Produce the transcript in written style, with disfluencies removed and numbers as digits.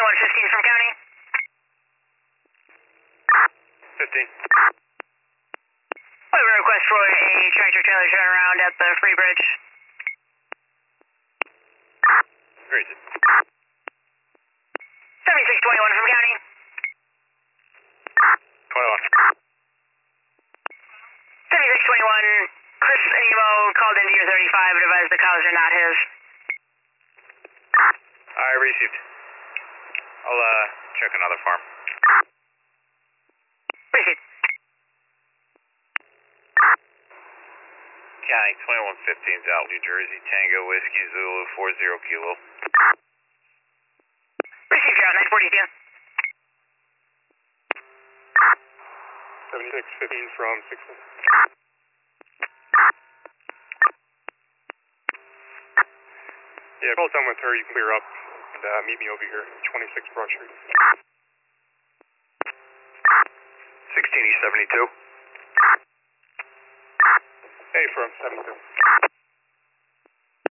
2115 from county. 15. We have a request for a tractor trailer turnaround at the Free Bridge. Where is it? 7621 from county. 21. 7621, Chris Animo called into your 35 and advised the cows are not his. I received. I'll check another farm. Appreciate. County 2115's out, New Jersey, Tango Whiskey Zulu 40 Kilo. Received, you're out, 942. 7615 from 6. Yeah, if all done with her, you can clear up and meet me over here, 26 Broad Street. 16 East 72. Hey, from 72.